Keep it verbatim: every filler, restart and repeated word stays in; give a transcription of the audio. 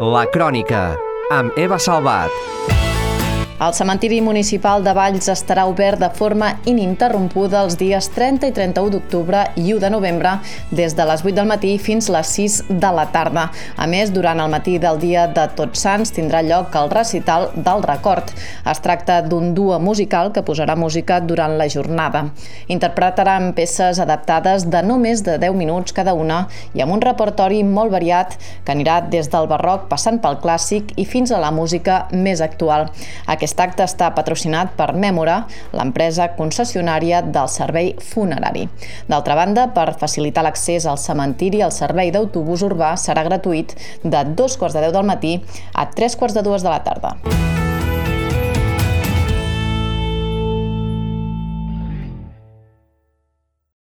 La Crònica, amb Eva Salvat. El cementiri municipal de Valls estarà obert de forma ininterrompuda els dies trenta i trenta-u d'octubre i u de novembre des de les vuit del matí fins les sis de la tarda. A més, durant el matí del dia de Tots Sants tindrà lloc el recital del record. Es tracta d'un duo musical que posarà música durant la jornada. Interpretaran peces adaptades de no més de deu minuts cada una i amb un repertori molt variat que anirà des del barroc passant pel clàssic i fins a la música més actual. Aquest acte està patrocinat per Mèmora, l'empresa concessionària del servei funerari. D'altra banda, per facilitar l'accés al cementiri, el servei d'autobús urbà serà gratuït de dos quarts de deu del matí a tres quarts de dues de la tarda.